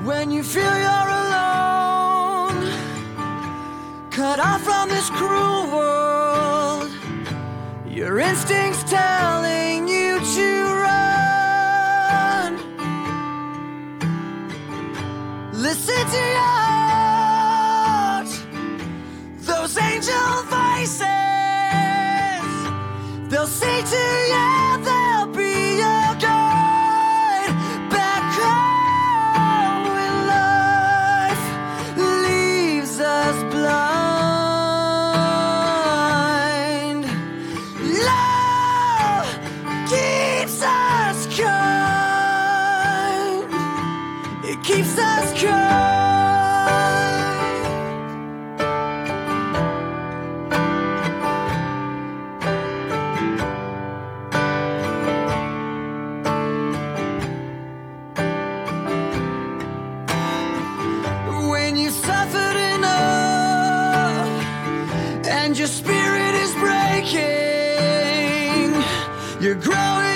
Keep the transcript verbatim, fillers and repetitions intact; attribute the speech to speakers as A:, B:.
A: When you feel you're alone, cut off from this cruel world, your instincts telling you to run. Listen to your heart, those angel voices. They'll say to you, they'll be your guide back home when life leaves us blind. Love keeps us kind. It keeps us kind. When you suffered enough and your spirit is breaking, you're growing